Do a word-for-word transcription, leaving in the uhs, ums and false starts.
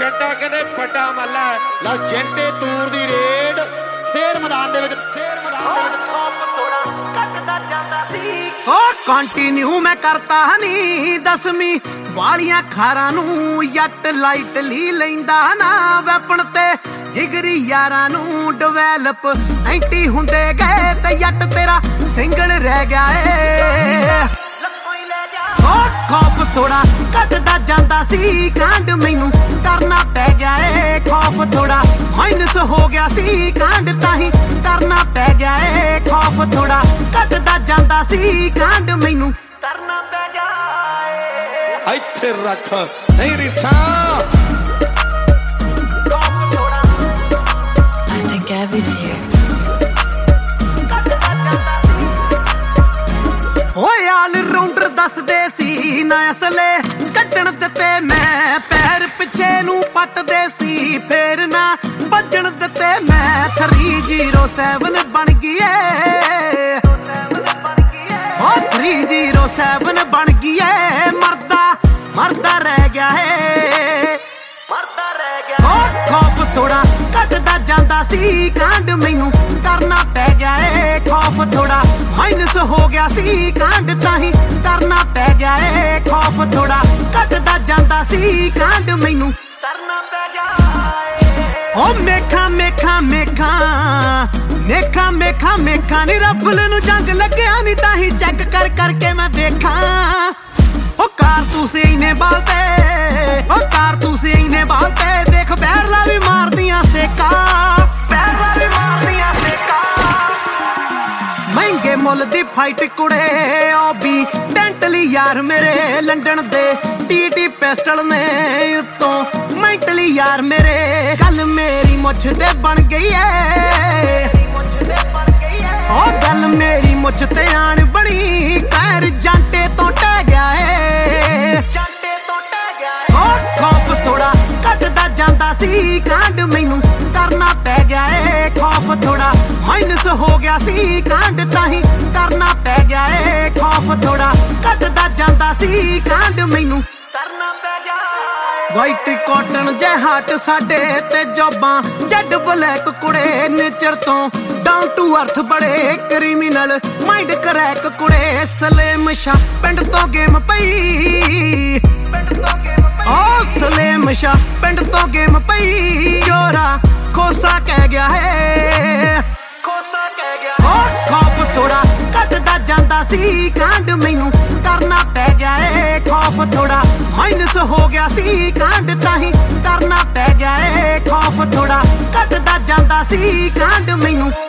ਜੰਟਾ ਕਹਿੰਦੇ ਵੱਡਾ ਮੱਲਾ ਲਓ ਜੰਟੇ ਤੂਰ ਦੀ ਰੇਡ ਫੇਰ ਮੈਦਾਨ ਦੇ ਵਿੱਚ ਫੇਰ ਮੈਦਾਨ ਦੇ ਵਿੱਚ ਓ ਕੰਟੀਨਿਊ ਮੈਂ ਕਰਤਾ ਨਹੀਂ ਦਸਵੀਂ ਵਾਲੀਆਂ ਖਾਰਾਂ ਨੂੰ ਜੱਟ ਲਾਈਟ ਲੀ ਲੈਂਦਾ ਨਾ ਵੈਪਨ ਤੇ ਜਿਗਰੀ ਯਾਰਾਂ ਨੂੰ ਡਿਵੈਲਪ ਨਾਈਂਟੀ ਹੁੰਦੇ ਗਏ ਤੇ ਜੱਟ ਤੇਰਾ ਸਿੰਗਲ ਰਹਿ ਗਿਆ ਏ ਓ ਖੌਫ ਥੋੜਾ ਘਟਦਾ ਜਾਂਦਾ ਸੀ ਕਾਂਡ ਮੈਨੂੰ ਕਰਨਾ ਪੈ ਗਿਆ ਏ ਖੌਫ ਥੋੜਾ ਮਾਈਨਸ ਹੋ ਗਿਆ ਸੀ ਕਾਂਡ ਤਾਹੀਂ ਕਰਨਾ ਪੈ ਗਿਆ ਏ ਖੌਫ ਥੋੜਾ ਘਟਦਾ ਜਾਂਦਾ ਸੀ ਕਾਂਡ ਮੈਨੂੰ ਕਰਨਾ ਪੈ ਗਿਆ ਏ ਇੱਥੇ ਰੱਖ ਨਹੀਂ ਰਿਸਾ I think Gabby's here. ਓਏ ਆਲ ਰਾਉਂਡਰ ਦੱਸਦੇ ਸੀ ਨਾ ਅਸਲੇ ਕੱਢਣ ਦਿੱਤੇ ਮੈਂ ਪੈਰ ਪਿੱਛੇ ਨੂੰ ਪੱਟਦੇ ਸੀ ਫੇਰ ਨਾ ਵੱਜਣ ਦਿੱਤੇ ਮੈਂ ਥਰੀ ਜ਼ੀਰੋ ਸੈਵਨ ਬਣ ਗਈ ਏ ਓ ਥਰੀ ਜ਼ੀਰੋ ਸੈਵਨ ਬਣ ਗਈ ਏ ਮਰਦਾ ਮਰਦਾ ਰਹਿ ਗਿਆ ਏ ਮਰਦਾ ਰਹਿ ਗਿਆ ਓ ਖੌਫ ਥੋੜਾ ਘਟਦਾ ਜਾਂਦਾ ਸੀ ਕਾਂਡ ਮੈਨੂੰ ਕਰਨਾ ਪੈ ਗਿਆ ਏ ਖੌਫ ਥੋੜਾ ਮਾਈਨਸ ਹੋ ਗਿਆ ਸੀ ਕਾਂਡ ਤਾਹੀਂ ਕਰਨਾ ਪੈ ਗਿਆ ਏ ਖੌਫ ਥੋੜਾ ਘਟਦਾ ਜਾਂਦਾ ਸੀ ਕਾਂਡ ਮੈਨੂੰ ਕਰਨਾ ਪੈ ਗਿਆ ਏ ਓ ਮੇਖਾਂ ਮੇਖਾਂ ਮੇਖਾਂ ਮੇਖਾਂ ਮੇਖਾਂ ਮੇਖਾਂ ਨੀ ਰਫਲ ਨੂੰ ਜੰਗ ਲੱਗਿਆ ਨੀ ਤਾਹੀਂ ਚੈੱਕ ਕਰ ਕਰਕੇ ਮੈਂ ਵੇਖਾਂ ਓ ਕਾਰਤੂਸ ਇਨੇ ਬਾਲਤੇ ਓ ਕਾਰਤੂਸ ਇਨੇ ਬਾਲਤੇ ਦੇਖ ਬਹਿਰਲਾ ਵੀ ਮਾਰਦੀਆਂ ਸੇਕਾ ਬਹਿਰਲਾ ਵੀ ਮਾਰਦੀਆਂ ਸੇਕਾ ਮਹਿੰਗੇ ਮੁੱਲ ਦੀ ਫਾਈਟ ਕੁੜੇ ਓ ਵੀ ਡੈਂਟਲੀ ਯਾਰ ਮੇਰੇ ਲੰਡਨ ਦੇ ਟੀ ਟੀ ਪਿਸਟਲ ਨੇ ਉੱਤੋਂ ਮੈਂਟਲੀ ਯਾਰ ਮੇਰੇ ਗੱਲ ਮੇਰੀ ਮੁੱਛ ਤੇ ਬਣ ਗਈ ਏ ਓ ਗੱਲ ਮੇਰੀ ਮੁੱਛ ਤੇ ਆਣ ਬਣੀ ਪੈਰ ਜਾਂਟੇ ਤੋਂ ਟਹਿ ਗਿਆ ਏ ਜਾਂਟੇ ਤੋਂ ਟਹਿ ਗਿਆ ਏ ਓ ਖੌਫ ਥੋੜਾ ਘਟਦਾ ਜਾਂਦਾ ਸੀ ਕਾਂਡ ਮੈਨੂੰ ਕਰਨਾ ਪੈ ਗਿਆ ਏ ਖੌਫ ਥੋੜਾ ਮਾਈਨਸ ਹੋ ਗਿਆ ਸੀ ਕਾਂਡ ਤਾਹੀਂ ਕਰਨਾ ਪੈ ਗਿਆ ਏ ਖੌਫ ਥੋੜਾ ਘਟਦਾ ਜਾਂਦਾ ਸੀ ਕਾਂਡ ਮੈਨੂੰ ਕਰਨਾ ਪੈ ਗਿਆ ਵਾਈਟ ਕਾਟਨ ਜੇ ਹੱਟ ਸਾਡੇ ਤੇ ਜੋਬਾਂ ਜੱਡ ਬਲੈਕ ਕੁੜੇ ਨੇਚਰ ਤੋਂ ਡਾਊਨ ਟੂ ਅਰਥ ਬੜੇ ਕ੍ਰਿਮੀਨਲ ਮਾਈਂਡ ਕਰੈਕ ਕੁੜੇ ਸਲੇਮ ਸ਼ਾ ਪਿੰਡ ਤੋਂ ਗੇਮ ਪਈ ਓ ਸਲੇਮ ਸ਼ਾ ਪਿੰਡ ਤੋਂ ਗੇਮ ਪਈ ਜੋਰਾ ਖੋਸਾ ਕਹਿ ਗਿਆ ਹੈ ਖੋਸਾ ਕਹਿ ਗਿਆ ਓ ਖੌਫ ਥੋੜਾ ਘਟਦਾ ਜਾਂਦਾ ਸੀ ਕਾਂਡ ਮੈਨੂੰ ਕਰਨਾ ਪੈ ਗਿਆ ਏ ਖੌਫ ਥੋੜਾ ਮਾਈਨਸ ਹੋ ਗਿਆ ਸੀ ਕਾਂਡ ਤਾਹੀਂ ਕਰਨਾ ਪੈ ਗਿਆ ਏ ਖੌਫ ਥੋੜਾ ਘਟਦਾ ਜਾਂਦਾ ਸੀ ਕਾਂਡ ਮੈਨੂੰ